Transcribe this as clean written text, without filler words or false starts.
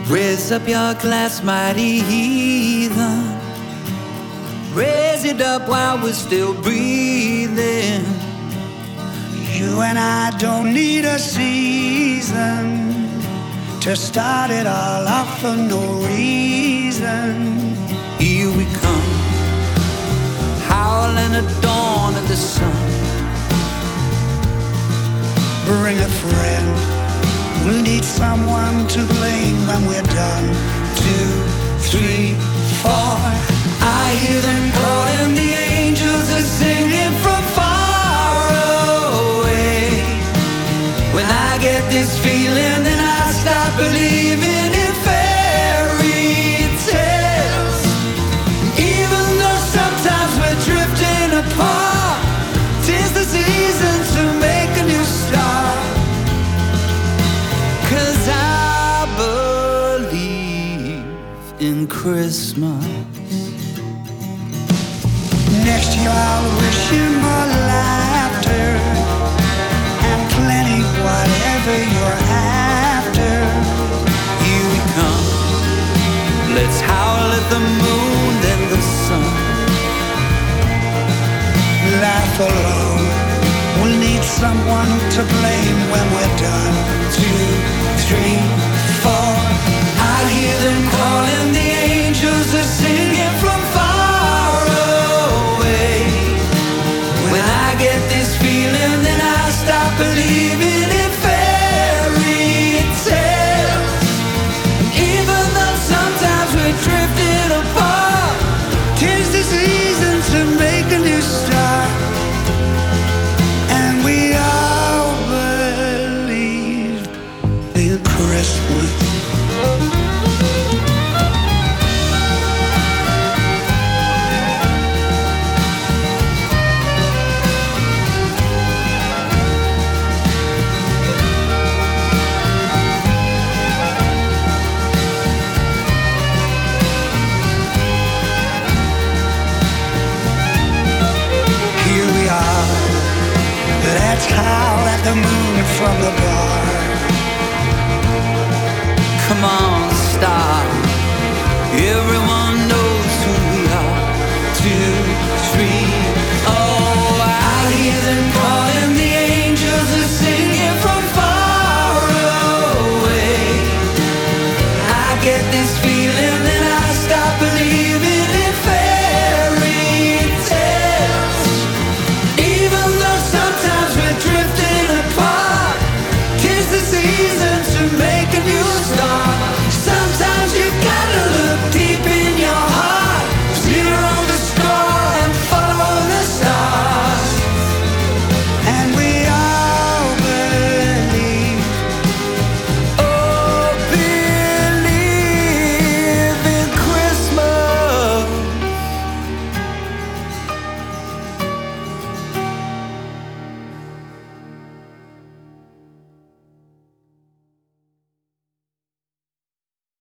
Raise up your glass, mighty heathen. Raise it up while we're still breathing. You and I don't need a season to start it all off for no reason. Here we come, howling at dawn of the sun. Bring a friend, we'll need someone to blame when we're done. 2, 3, 4. I hear them calling, the angels are singing from far away. When I get this feeling, then I stop believing in fairy tales. Even though sometimes we're drifting apart, 'tis the season to make a new start. 'Cause I believe in Christmas. Next year I'll wish you more laughter and plenty whatever you're after. Here we come, let's howl at the moon and the sun. Laugh alone, we'll need someone to blame when we're done. 2, 3, 4. I hear them calling, the angels are singing from far away. When I get this feeling, then I stop believing in fairy tales. Even though sometimes we're drifting apart, 'Tis the season to make a new start, and we all believe in Christmas. Here we are, let's howl at the moon from the bar.